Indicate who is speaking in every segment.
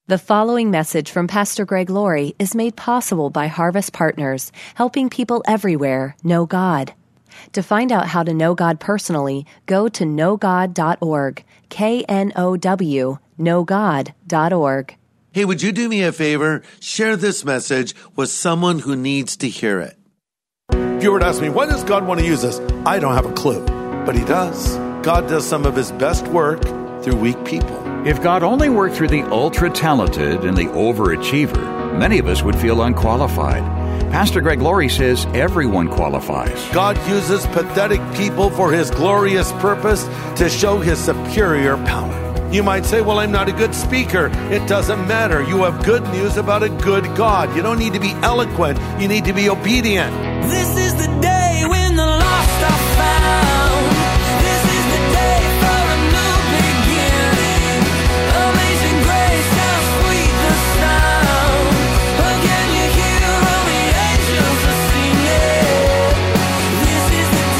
Speaker 1: The following message from Pastor Greg Laurie is made possible by Harvest Partners, helping people everywhere know God. To find out how to know God personally, go to knowgod.org, K-N-O-W, knowgod.org.
Speaker 2: Hey, would you do me a favor? Share this message with someone who needs to hear it.
Speaker 3: If you were to ask me, why does God want to use us? I don't have a clue, but he does. God does some of his best work through weak people.
Speaker 4: If God only worked through the ultra-talented and the overachiever, many of us would feel unqualified. Pastor Greg Laurie says everyone qualifies.
Speaker 3: God uses pathetic people for his glorious purpose to show his superior power. You might say, well, I'm not a good speaker. It doesn't matter. You have good news about a good God. You don't need to be eloquent. You need to be obedient.
Speaker 5: This is the day when the lost are found. This is the day for a new beginning. Amazing grace, how sweet the sound. Again you hear all the angels are singing. This is the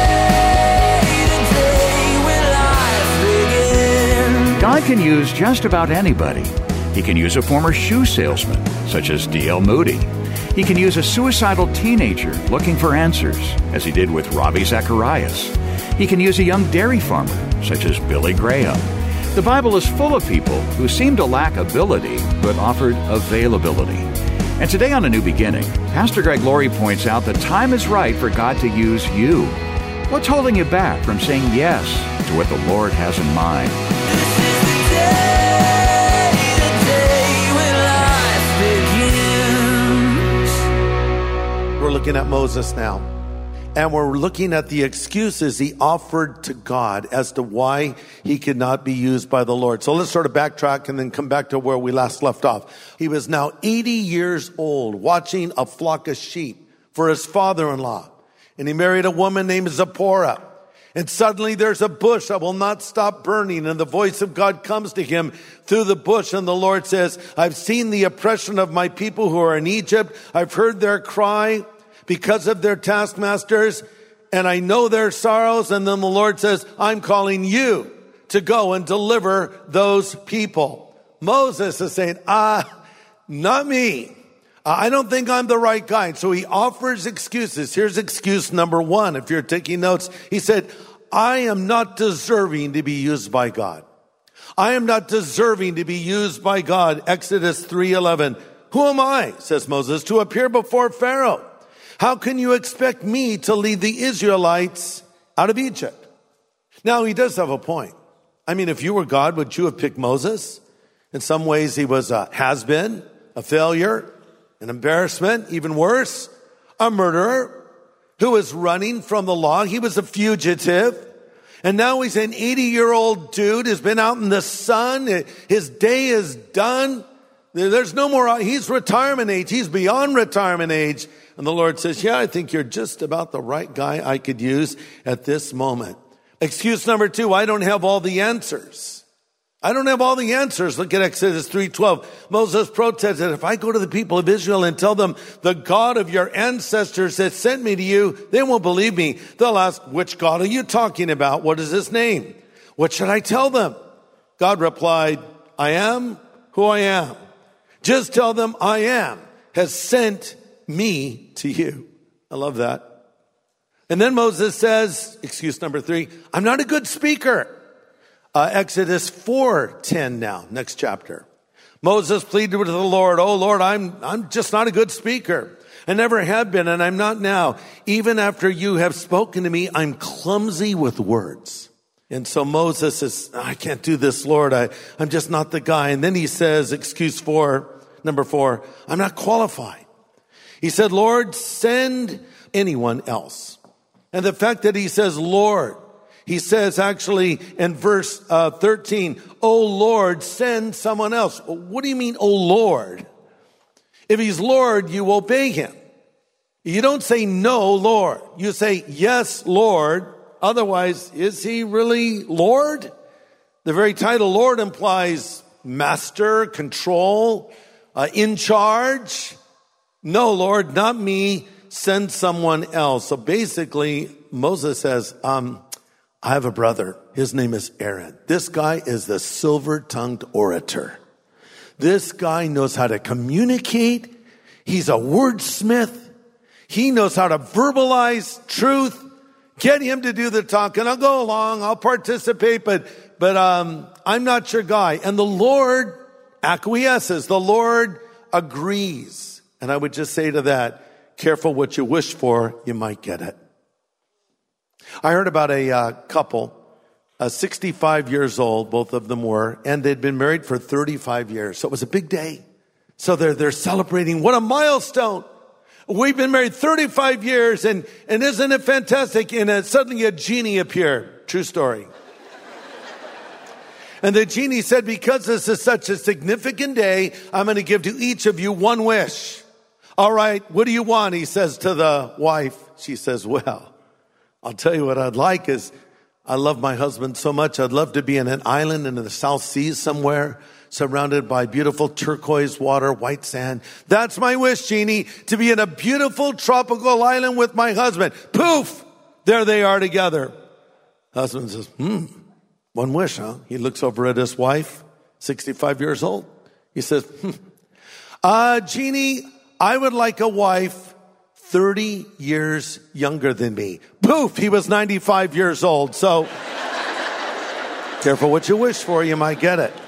Speaker 5: day when life begins.
Speaker 4: God can use just about anybody. He can use a former shoe salesman, such as D.L. Moody. He can use a suicidal teenager looking for answers, as he did with Ravi Zacharias. He can use a young dairy farmer, such as Billy Graham. The Bible is full of people who seem to lack ability, but offered availability. And today on A New Beginning, Pastor Greg Laurie points out the time is right for God to use you. What's holding you back from saying yes to what the Lord has in mind?
Speaker 5: This is the day when life begins.
Speaker 3: We're looking at Moses now. And we're looking at the excuses he offered to God as to why he could not be used by the Lord. So let's sort of backtrack and then come back to where we last left off. He was now 80 years old, watching a flock of sheep for his father-in-law. And he married a woman named Zipporah. And suddenly there's a bush that will not stop burning. And the voice of God comes to him through the bush. And the Lord says, I've seen the oppression of my people who are in Egypt. I've heard their cry because of their taskmasters, and I know their sorrows. And then the Lord says, I'm calling you to go and deliver those people. Moses is saying, not me. I don't think I'm the right guy. So he offers excuses. Here's excuse number one. If you're taking notes, he said, I am not deserving to be used by God. I am not deserving to be used by God. Exodus 3:11. Who am I, says Moses, to appear before Pharaoh? How can you expect me to lead the Israelites out of Egypt? Now, he does have a point. I mean, if you were God, would you have picked Moses? In some ways, he was a has-been, a failure, an embarrassment, even worse, a murderer who was running from the law. He was a fugitive. And now he's an 80-year-old dude who's been out in the sun. His day is done. There's no more. He's retirement age. He's beyond retirement age. And the Lord says, yeah, I think you're just about the right guy I could use at this moment. Excuse number two, I don't have all the answers. I don't have all the answers. Look at Exodus 3:12. Moses protested, if I go to the people of Israel and tell them the God of your ancestors has sent me to you, they won't believe me. They'll ask, which God are you talking about? What is his name? What should I tell them? God replied, I am who I am. Just tell them I am has sent me to you. I love that. And then Moses says, excuse number three, I'm not a good speaker. Exodus 4:10 now, next chapter. Moses pleaded with the Lord, oh Lord, I'm just not a good speaker. I never have been and I'm not now. Even after you have spoken to me, I'm clumsy with words. And so Moses says, I can't do this, Lord. I'm just not the guy. And then he says, number four, I'm not qualified. He said, Lord, send anyone else. And the fact that he says, Lord, he says actually in verse 13, oh Lord, send someone else. What do you mean, oh Lord? If he's Lord, you obey him. You don't say no, Lord. You say yes, Lord. Otherwise, is he really Lord? The very title Lord implies master, control, in charge. No, Lord, not me. Send someone else. So basically, Moses says, I have a brother. His name is Aaron. This guy is the silver-tongued orator. This guy knows how to communicate. He's a wordsmith. He knows how to verbalize truth. Get him to do the talking. I'll go along. I'll participate, but I'm not your guy. And the Lord acquiesces. The Lord agrees. And I would just say to that, careful what you wish for, you might get it. I heard about a couple, 65 years old, both of them were, and they'd been married for 35 years. So it was a big day. So they're celebrating. What a milestone. We've been married 35 years, and isn't it fantastic? And suddenly a genie appeared. True story. And the genie said, because this is such a significant day, I'm going to give to each of you one wish. All right, what do you want? He says to the wife. She says, well, I'll tell you what I'd like is, I love my husband so much. I'd love to be in an island in the South Seas somewhere, surrounded by beautiful turquoise water, white sand. That's my wish, genie, to be in a beautiful tropical island with my husband. Poof! There they are together. Husband says, one wish, huh? He looks over at his wife, 65 years old. He says, genie, I would like a wife 30 years younger than me. Poof! He was 95 years old. So careful what you wish for, you might get it.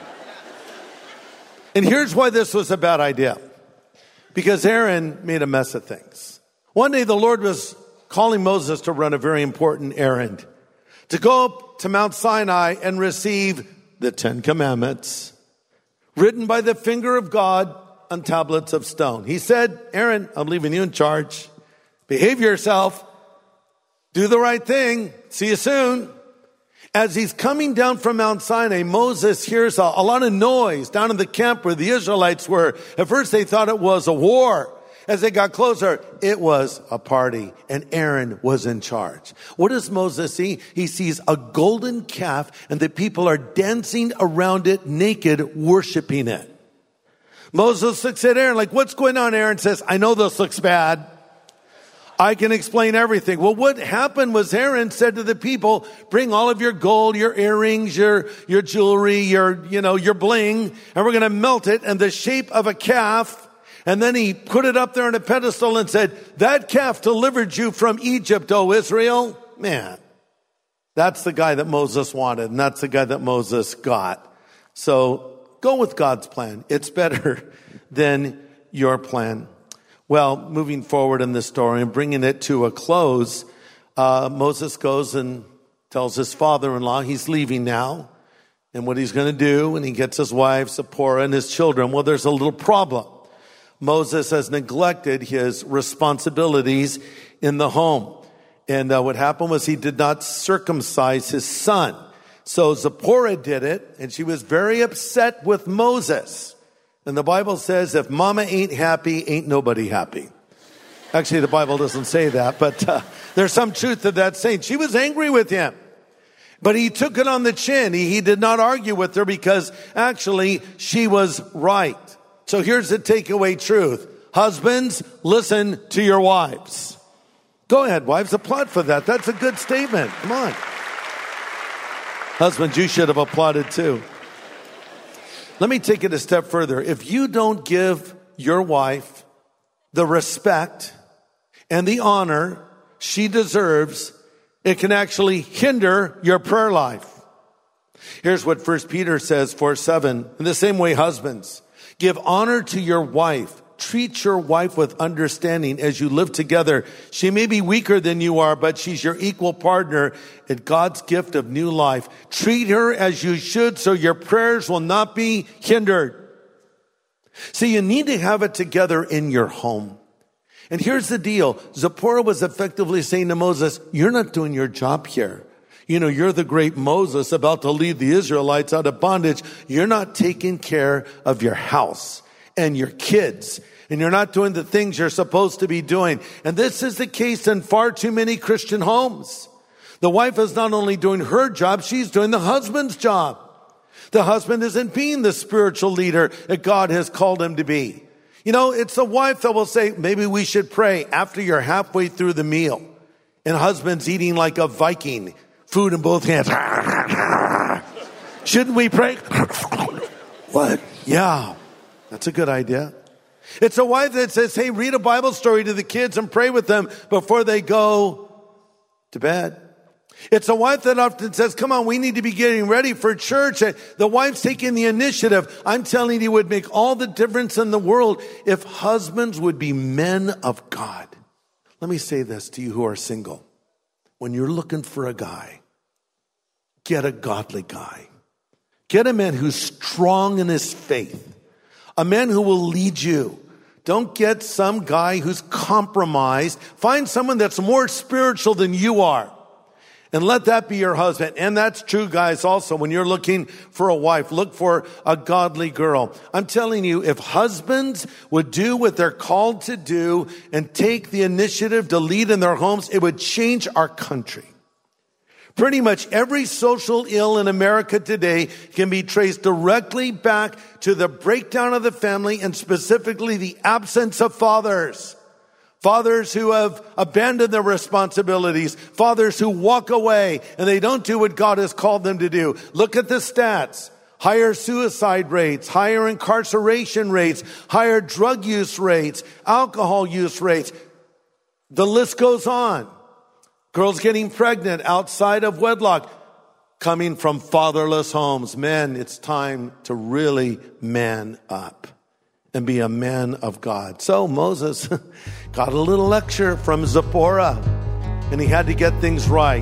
Speaker 3: And here's why this was a bad idea. Because Aaron made a mess of things. One day the Lord was calling Moses to run a very important errand. To go up to Mount Sinai and receive the 10 Commandments, written by the finger of God on tablets of stone. He said, Aaron, I'm leaving you in charge. Behave yourself. Do the right thing. See you soon. As he's coming down from Mount Sinai, Moses hears a lot of noise down in the camp where the Israelites were. At first they thought it was a war. As they got closer, it was a party, and Aaron was in charge. What does Moses see? He sees a golden calf, and the people are dancing around it naked, worshiping it. Moses looks at Aaron like, what's going on? Aaron says, I know this looks bad. I can explain everything. Well, what happened was Aaron said to the people, bring all of your gold, your earrings, your jewelry, your bling, and we're going to melt it in the shape of a calf. And then he put it up there on a pedestal and said, that calf delivered you from Egypt, O Israel. Man, that's the guy that Moses wanted, and that's the guy that Moses got. So go with God's plan. It's better than your plan. Well, moving forward in the story and bringing it to a close, Moses goes and tells his father-in-law he's leaving now and what he's going to do. And he gets his wife, Zipporah, and his children. Well, there's a little problem. Moses has neglected his responsibilities in the home. And what happened was he did not circumcise his son. So Zipporah did it, and she was very upset with Moses. And the Bible says, if mama ain't happy, ain't nobody happy. Actually, the Bible doesn't say that, but there's some truth to that saying. She was angry with him, but he took it on the chin. He did not argue with her because actually she was right. So here's the takeaway truth. Husbands, listen to your wives. Go ahead, wives, applaud for that. That's a good statement. Come on. Husbands, you should have applauded too. Let me take it a step further. If you don't give your wife the respect and the honor she deserves, it can actually hinder your prayer life. Here's what 1 Peter says, 4:7. In the same way, husbands, give honor to your wife. Treat your wife with understanding as you live together. She may be weaker than you are, but she's your equal partner in God's gift of new life. Treat her as you should so your prayers will not be hindered. See, you need to have it together in your home. And here's the deal. Zipporah was effectively saying to Moses, you're not doing your job here. You know, you're the great Moses about to lead the Israelites out of bondage. You're not taking care of your house and your kids, and you're not doing the things you're supposed to be doing. And this is the case in far too many Christian homes. The wife is not only doing her job, she's doing the husband's job. The husband isn't being the spiritual leader that God has called him to be. You know, it's the wife that will say, maybe we should pray after you're halfway through the meal. And husband's eating like a Viking, food in both hands. Shouldn't we pray? What? Yeah. That's a good idea. It's a wife that says, hey, read a Bible story to the kids and pray with them before they go to bed. It's a wife that often says, come on, we need to be getting ready for church. The wife's taking the initiative. I'm telling you, it would make all the difference in the world if husbands would be men of God. Let me say this to you who are single. When you're looking for a guy, get a godly guy. Get a man who's strong in his faith. A man who will lead you. Don't get some guy who's compromised. Find someone that's more spiritual than you are. And let that be your husband. And that's true, guys, also. When you're looking for a wife, look for a godly girl. I'm telling you, if husbands would do what they're called to do and take the initiative to lead in their homes, it would change our country. Pretty much every social ill in America today can be traced directly back to the breakdown of the family and specifically the absence of fathers. Fathers who have abandoned their responsibilities. Fathers who walk away and they don't do what God has called them to do. Look at the stats. Higher suicide rates, higher incarceration rates, higher drug use rates, alcohol use rates. The list goes on. Girls getting pregnant outside of wedlock, coming from fatherless homes. Men, it's time to really man up and be a man of God. So Moses got a little lecture from Zipporah, and he had to get things right.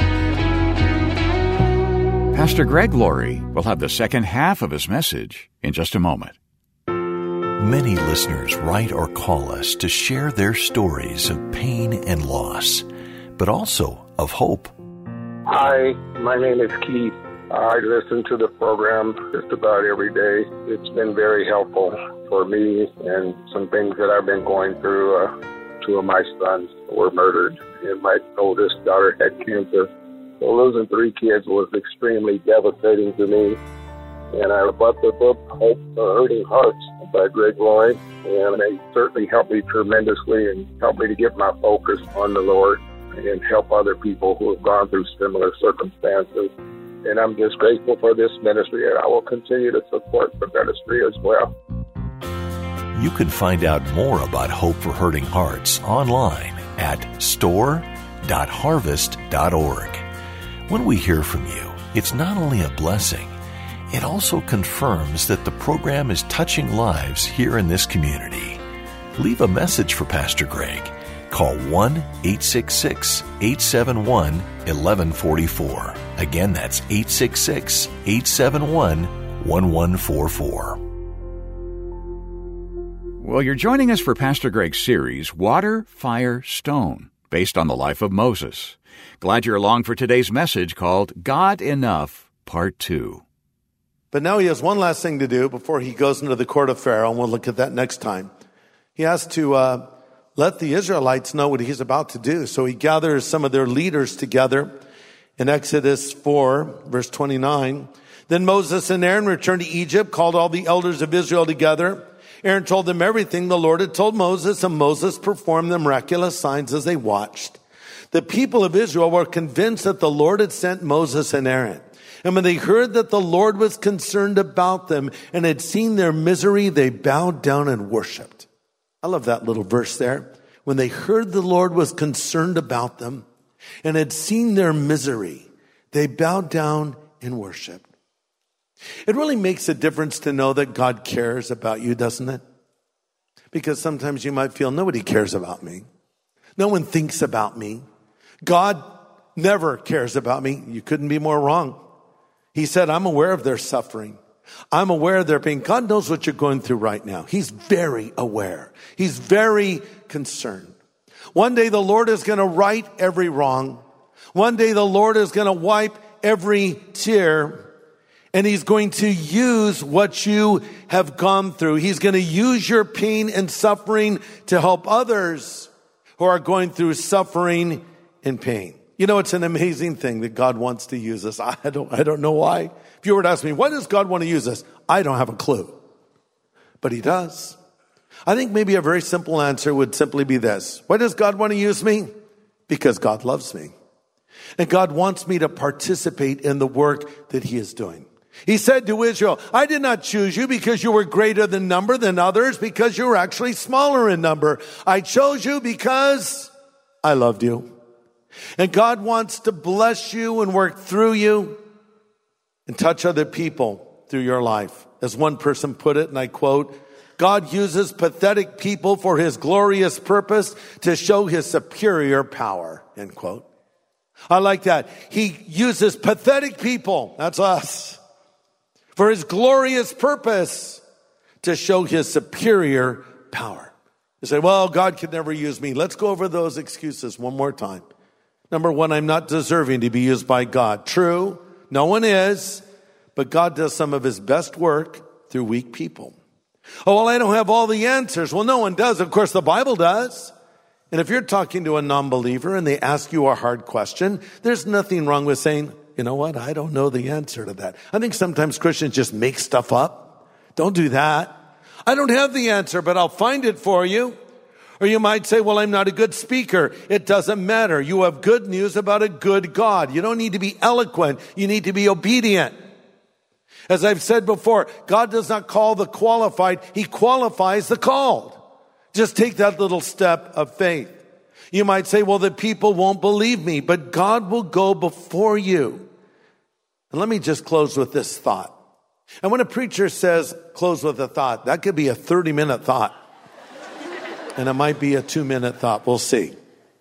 Speaker 4: Pastor Greg Laurie will have the second half of his message in just a moment.
Speaker 6: Many listeners write or call us to share their stories of pain and loss, but also of hope.
Speaker 7: Hi, my name is Keith. I listen to the program just about every day. It's been very helpful for me and some things that I've been going through. Two of my sons were murdered, and my oldest daughter had cancer. So losing 3 kids was extremely devastating to me. And I bought the book, Hope for Hurting Hearts, by Greg Laurie, and they certainly helped me tremendously and helped me to get my focus on the Lord and help other people who have gone through similar circumstances. And I'm just grateful for this ministry, and I will continue to support the ministry as well.
Speaker 6: You can find out more about Hope for Hurting Hearts online at store.harvest.org. When we hear from you, it's not only a blessing, it also confirms that the program is touching lives here in this community. Leave a message for Pastor Greg. Call 1-866-871-1144. Again, that's 866-871-1144.
Speaker 4: Well, you're joining us for Pastor Greg's series, Water, Fire, Stone, based on the life of Moses. Glad you're along for today's message called God Enough, Part 2.
Speaker 3: But now he has one last thing to do before he goes into the court of Pharaoh, and we'll look at that next time. He has to let the Israelites know what he's about to do. So he gathers some of their leaders together in Exodus 4, verse 29. Then Moses and Aaron returned to Egypt, called all the elders of Israel together. Aaron told them everything the Lord had told Moses, and Moses performed the miraculous signs as they watched. The people of Israel were convinced that the Lord had sent Moses and Aaron. And when they heard that the Lord was concerned about them and had seen their misery, they bowed down and worshiped. I love that little verse there. When they heard the Lord was concerned about them and had seen their misery, they bowed down and worshiped. It really makes a difference to know that God cares about you, doesn't it? Because sometimes you might feel nobody cares about me. No one thinks about me. God never cares about me. You couldn't be more wrong. He said, I'm aware of their suffering. I'm aware of their pain. God knows what you're going through right now. He's very aware. He's very concerned. One day the Lord is going to right every wrong. One day the Lord is going to wipe every tear. And he's going to use what you have gone through. He's going to use your pain and suffering to help others who are going through suffering and pain. You know, it's an amazing thing that God wants to use us. I don't know why. If you were to ask me, why does God want to use us? I don't have a clue. But he does. I think maybe a very simple answer would simply be this. Why does God want to use me? Because God loves me. And God wants me to participate in the work that he is doing. He said to Israel, I did not choose you because you were greater in number than others, because you were actually smaller in number. I chose you because I loved you. And God wants to bless you and work through you and touch other people through your life. As one person put it, and I quote, God uses pathetic people for his glorious purpose to show his superior power, end quote. I like that. He uses pathetic people, that's us, for his glorious purpose to show his superior power. You say, well, God could never use me. Let's go over those excuses one more time. Number one, I'm not deserving to be used by God. True, no one is, but God does some of his best work through weak people. Oh, well, I don't have all the answers. Well, no one does. Of course, the Bible does. And if you're talking to a non-believer and they ask you a hard question, there's nothing wrong with saying, you know what? I don't know the answer to that. I think sometimes Christians just make stuff up. Don't do that. I don't have the answer, but I'll find it for you. Or you might say, well, I'm not a good speaker. It doesn't matter. You have good news about a good God. You don't need to be eloquent. You need to be obedient. As I've said before, God does not call the qualified. He qualifies the called. Just take that little step of faith. You might say, well, the people won't believe me, but God will go before you. And let me just close with this thought. And when a preacher says, close with a thought, that could be a 30-minute thought. And it might be a 2-minute thought. We'll see.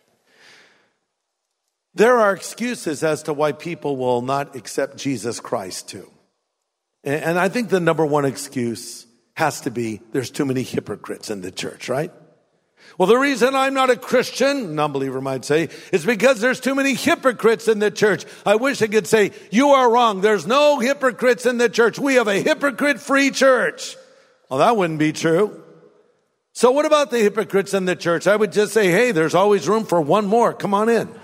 Speaker 3: There are excuses as to why people will not accept Jesus Christ too. And I think the number one excuse has to be there's too many hypocrites in the church, right? Well, the reason I'm not a Christian, non-believer might say, is because there's too many hypocrites in the church. I wish I could say, you are wrong. There's no hypocrites in the church. We have a hypocrite-free church. Well, that wouldn't be true. So what about the hypocrites in the church? I would just say, hey, there's always room for one more. Come on in.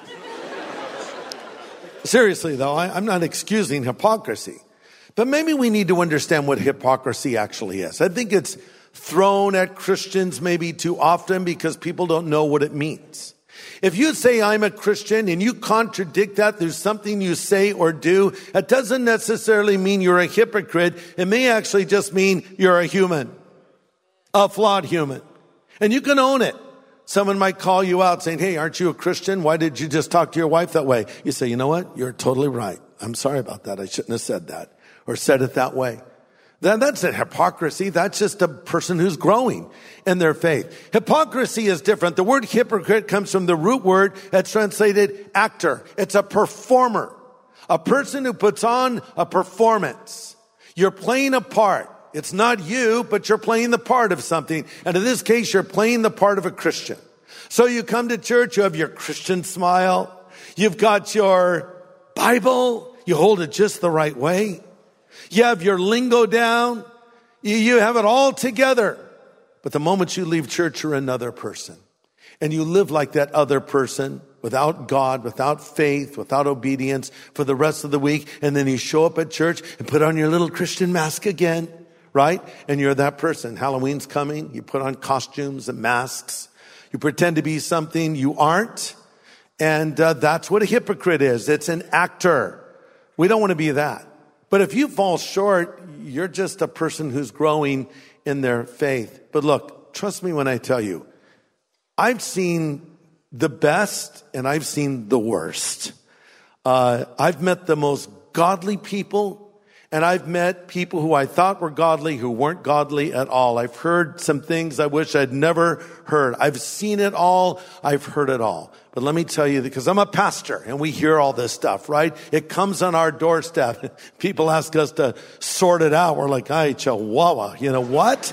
Speaker 3: Seriously, though, I'm not excusing hypocrisy. But maybe we need to understand what hypocrisy actually is. I think it's thrown at Christians maybe too often because people don't know what it means. If you say I'm a Christian and you contradict that through something you say or do, it doesn't necessarily mean you're a hypocrite. It may actually just mean you're a human, a flawed human. And you can own it. Someone might call you out saying, hey, aren't you a Christian? Why did you just talk to your wife that way? You say, you know what? You're totally right. I'm sorry about that. I shouldn't have said that or said it that way. Then that's a hypocrisy. That's just a person who's growing in their faith. Hypocrisy is different. The word hypocrite comes from the root word that's translated actor. It's a performer, a person who puts on a performance. You're playing a part. It's not you, but you're playing the part of something. And in this case, you're playing the part of a Christian. So you come to church, you have your Christian smile. You've got your Bible. You hold it just the right way. You have your lingo down. You have it all together. But the moment you leave church, you're another person. And you live like that other person without God, without faith, without obedience for the rest of the week. And then you show up at church and put on your little Christian mask again, right? And you're that person. Halloween's coming. You put on costumes and masks. You pretend to be something you aren't. And that's what a hypocrite is. It's an actor. We don't want to be that. But if you fall short, you're just a person who's growing in their faith. But look, trust me when I tell you, I've seen the best and I've seen the worst. I've met the most godly people and I've met people who I thought were godly who weren't godly at all. I've heard some things I wish I'd never heard. I've seen it all. I've heard it all. But let me tell you, because I'm a pastor and we hear all this stuff, right? It comes on our doorstep. People ask us to sort it out. We're like, ay, chihuahua. You know what?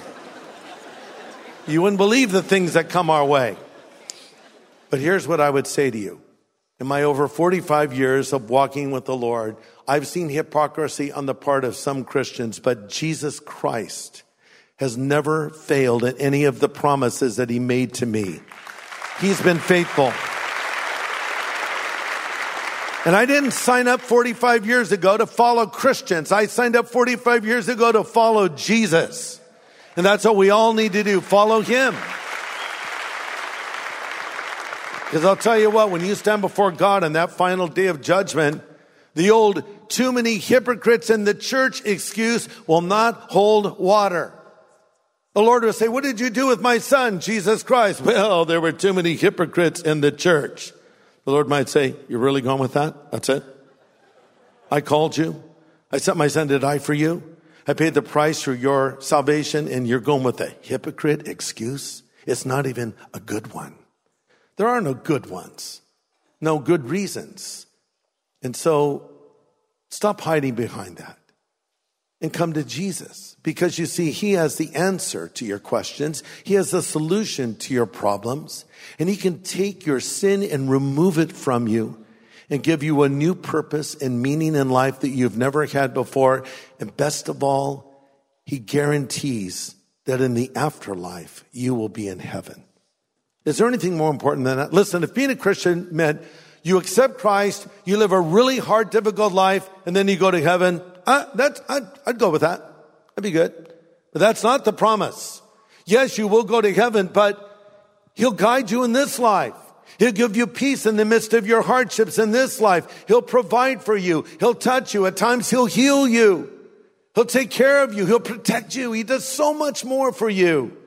Speaker 3: You wouldn't believe the things that come our way. But here's what I would say to you. In my over 45 years of walking with the Lord, I've seen hypocrisy on the part of some Christians, but Jesus Christ has never failed at any of the promises that he made to me. He's been faithful. And I didn't sign up 45 years ago to follow Christians. I signed up 45 years ago to follow Jesus. And that's what we all need to do, follow him. Because I'll tell you what, when you stand before God on that final day of judgment, the old too many hypocrites in the church excuse will not hold water. The Lord will say, what did you do with my son, Jesus Christ? Well, there were too many hypocrites in the church. The Lord might say, you're really going with that? That's it? I called you. I sent my son to die for you. I paid the price for your salvation, and you're going with a hypocrite excuse? It's not even a good one. There are no good ones, no good reasons. And so stop hiding behind that and come to Jesus, because you see, he has the answer to your questions. He has the solution to your problems, and he can take your sin and remove it from you and give you a new purpose and meaning in life that you've never had before. And best of all, he guarantees that in the afterlife, you will be in heaven. Is there anything more important than that? Listen, if being a Christian meant you accept Christ, you live a really hard, difficult life, and then you go to heaven, I'd go with that. That'd be good. But that's not the promise. Yes, you will go to heaven, but he'll guide you in this life. He'll give you peace in the midst of your hardships in this life. He'll provide for you. He'll touch you. At times, he'll heal you. He'll take care of you. He'll protect you. He does so much more for you.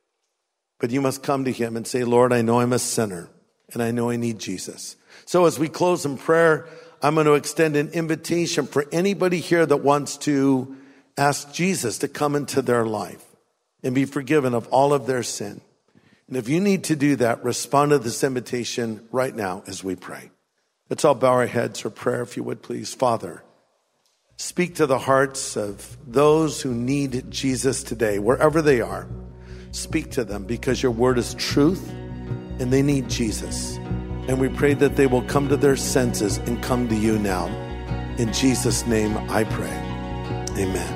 Speaker 3: But you must come to him and say, Lord, I know I'm a sinner, and I know I need Jesus. So as we close in prayer, I'm going to extend an invitation for anybody here that wants to ask Jesus to come into their life and be forgiven of all of their sin. And if you need to do that, respond to this invitation right now as we pray. Let's all bow our heads for prayer, if you would, please. Father, speak to the hearts of those who need Jesus today, wherever they are. Speak to them, because your word is truth and they need Jesus. And we pray that they will come to their senses and come to you now. In Jesus' name I pray. Amen.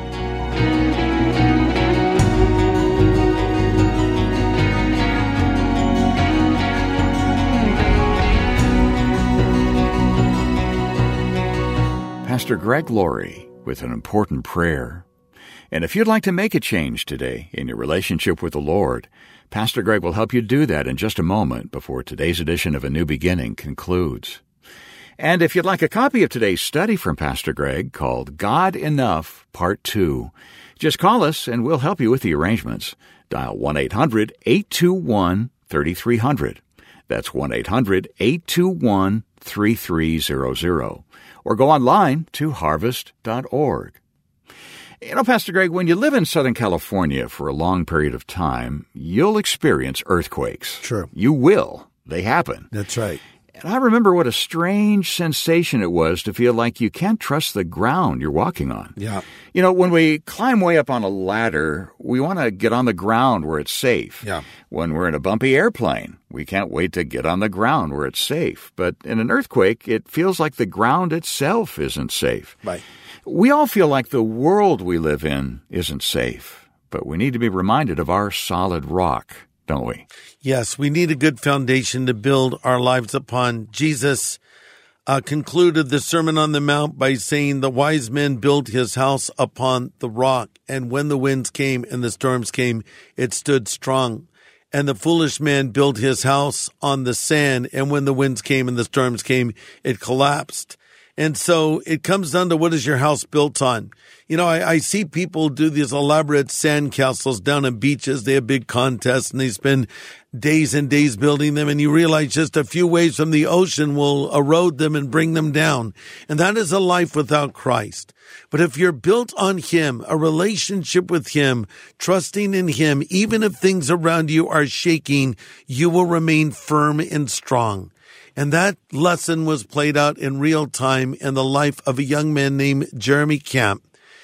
Speaker 4: Pastor Greg Laurie with an important prayer. And if you'd like to make a change today in your relationship with the Lord, Pastor Greg will help you do that in just a moment before today's edition of A New Beginning concludes. And if you'd like a copy of today's study from Pastor Greg called God Enough, Part 2, just call us and we'll help you with the arrangements. Dial 1-800-821-3300. That's 1-800-821-3300. Or go online to harvest.org. You know, Pastor Greg, when you live in Southern California for a long period of time, you'll experience earthquakes.
Speaker 3: Sure.
Speaker 4: You will. They happen.
Speaker 3: That's right.
Speaker 4: And I remember what a strange sensation it was to feel like you can't trust the ground you're walking on.
Speaker 3: Yeah.
Speaker 4: You know, when we climb way up on a ladder, we want to get on the ground where it's safe.
Speaker 3: Yeah.
Speaker 4: When we're in a bumpy airplane, we can't wait to get on the ground where it's safe. But in an earthquake, it feels like the ground itself isn't safe.
Speaker 3: Right.
Speaker 4: We all feel like the world we live in isn't safe, but we need to be reminded of our solid rock, don't we?
Speaker 3: Yes, we need a good foundation to build our lives upon. Jesus concluded the Sermon on the Mount by saying the wise man built his house upon the rock, and when the winds came and the storms came, it stood strong. And the foolish man built his house on the sand, and when the winds came and the storms came, it collapsed. And so it comes down to, what is your house built on? You know, I see people do these elaborate sand castles down on beaches. They have big contests and they spend days and days building them. And you realize just a few waves from the ocean will erode them and bring them down. And that is a life without Christ. But if you're built on him, a relationship with him, trusting in him, even if things around you are shaking, you will remain firm and strong. And that lesson was played out in real time in the life of a young man named Jeremy Camp.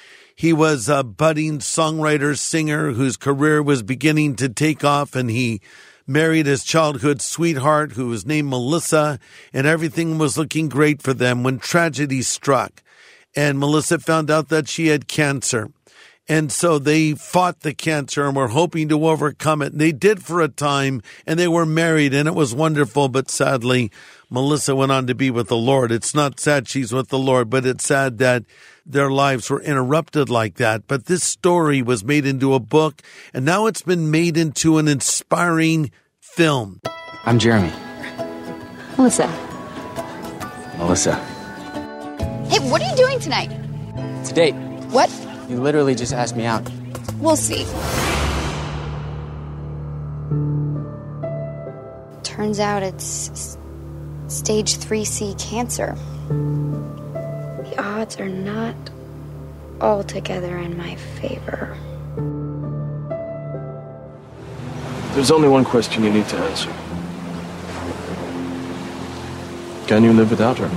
Speaker 3: He was a budding songwriter, singer whose career was beginning to take off, and he married his childhood sweetheart who was named Melissa, and everything was looking great for them when tragedy struck. And Melissa found out that she had cancer. And so they fought the cancer and were hoping to overcome it. And they did for a time, and they were married, and it was wonderful. But sadly, Melissa went on to be with the Lord. It's not sad she's with the Lord, but it's sad that their lives were interrupted like that. But this story was made into a book, and now it's been made into an inspiring film.
Speaker 8: I'm Jeremy.
Speaker 9: Melissa.
Speaker 8: Hey, what are you doing tonight?
Speaker 9: It's a date.
Speaker 8: What?
Speaker 9: You literally just asked me out.
Speaker 8: We'll see. Turns out it's stage 3C cancer. The odds are not altogether in my favor.
Speaker 10: There's only one question you need to answer. Can you live without her?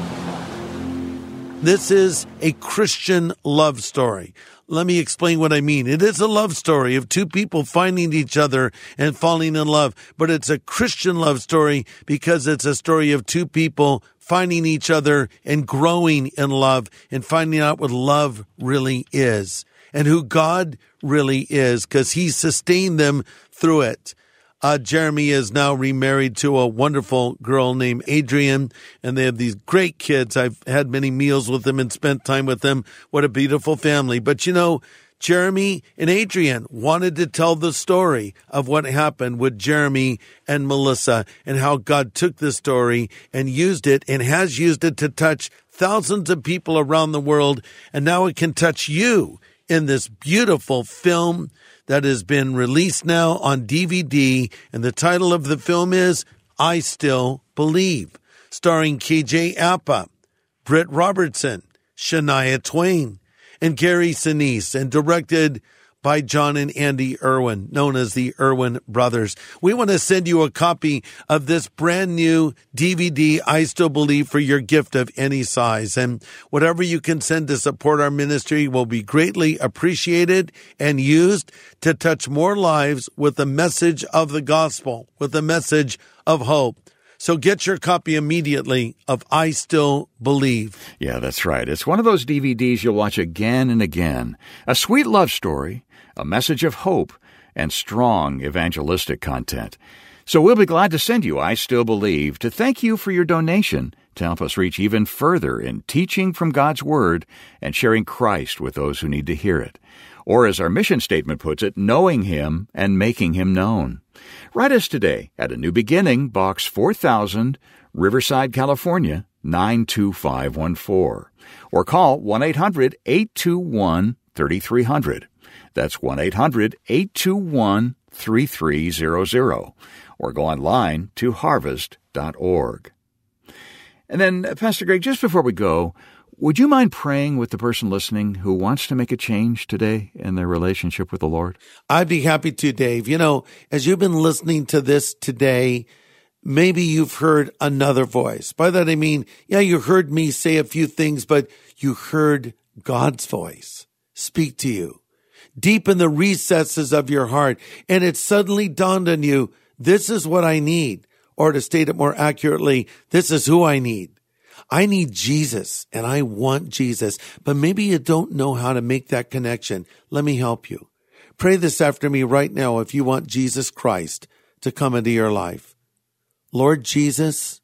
Speaker 3: This is a Christian love story. Let me explain what I mean. It is a love story of two people finding each other and falling in love, but it's a Christian love story because it's a story of two people finding each other and growing in love and finding out what love really is and who God really is, because he sustained them through it. Jeremy is now remarried to a wonderful girl named Adrian, and they have these great kids. I've had many meals with them and spent time with them. What a beautiful family. But you know, Jeremy and Adrian wanted to tell the story of what happened with Jeremy and Melissa and how God took this story and used it and has used it to touch thousands of people around the world. And now it can touch you in this beautiful film that has been released now on DVD. And the title of the film is I Still Believe, starring KJ Apa, Britt Robertson, Shania Twain, and Gary Sinise, and directed by John and Andy Irwin, known as the Irwin Brothers. We want to send you a copy of this brand new DVD, I Still Believe, for your gift of any size. And whatever you can send to support our ministry will be greatly appreciated and used to touch more lives with the message of the gospel, with the message of hope. So get your copy immediately of I Still Believe.
Speaker 4: Yeah, that's right. It's one of those DVDs you'll watch again and again. A sweet love story, a message of hope, and strong evangelistic content. So we'll be glad to send you I Still Believe to thank you for your donation to help us reach even further in teaching from God's Word and sharing Christ with those who need to hear it. Or as our mission statement puts it, knowing Him and making Him known. Write us today at A New Beginning, Box 4000, Riverside, California, 92514. Or call 1-800-821-3300. That's 1-800-821-3300. Or go online to harvest.org. And then, Pastor Greg, just before we go, would you mind praying with the person listening who wants to make a change today in their relationship with the Lord?
Speaker 3: I'd be happy to, Dave. You know, as you've been listening to this today, maybe you've heard another voice. By that I mean, yeah, you heard me say a few things, but you heard God's voice speak to you deep in the recesses of your heart. And it suddenly dawned on you, this is what I need. Or to state it more accurately, this is who I need. I need Jesus and I want Jesus, but maybe you don't know how to make that connection. Let me help you. Pray this after me right now if you want Jesus Christ to come into your life. Lord Jesus,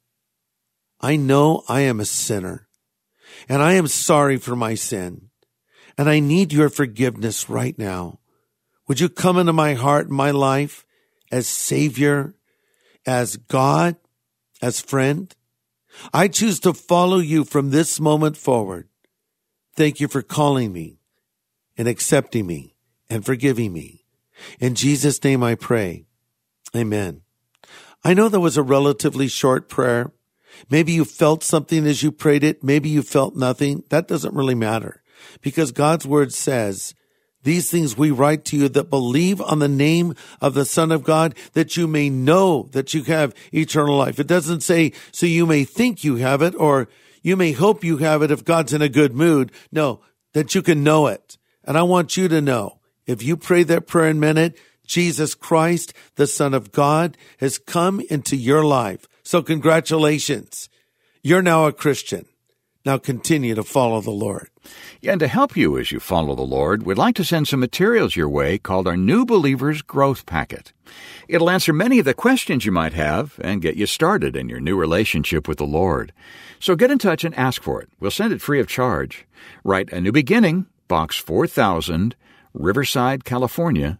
Speaker 3: I know I am a sinner and I am sorry for my sin and I need your forgiveness right now. Would you come into my heart and my life as Savior, as God, as friend? I choose to follow you from this moment forward. Thank you for calling me and accepting me and forgiving me. In Jesus' name I pray. Amen. I know that was a relatively short prayer. Maybe you felt something as you prayed it. Maybe you felt nothing. That doesn't really matter because God's word says, these things we write to you that believe on the name of the Son of God, that you may know that you have eternal life. It doesn't say, so you may think you have it, or you may hope you have it if God's in a good mood. No, that you can know it. And I want you to know, if you pray that prayer and meant it, Jesus Christ, the Son of God, has come into your life. So congratulations. You're now a Christian. Now continue to follow the Lord.
Speaker 4: Yeah, and to help you as you follow the Lord, we'd like to send some materials your way called our New Believers Growth Packet. It'll answer many of the questions you might have and get you started in your new relationship with the Lord. So get in touch and ask for it. We'll send it free of charge. Write A New Beginning, Box 4000, Riverside, California,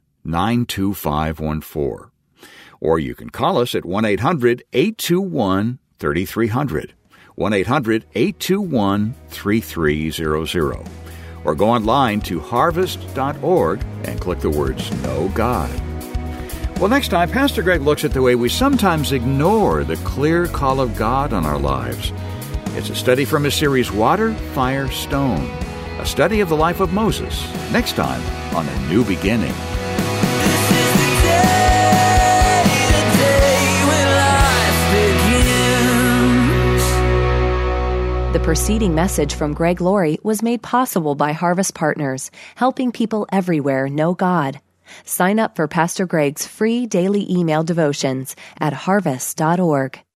Speaker 4: 92514. Or you can call us at 1-800-821-3300. 1-800-821-3300. Or go online to harvest.org and click the words Know God. Well, next time, Pastor Greg looks at the way we sometimes ignore the clear call of God on our lives. It's a study from his series Water, Fire, Stone, a study of the life of Moses, next time on A New Beginning.
Speaker 1: The preceding message from Greg Laurie was made possible by Harvest Partners, helping people everywhere know God. Sign up for Pastor Greg's free daily email devotions at harvest.org.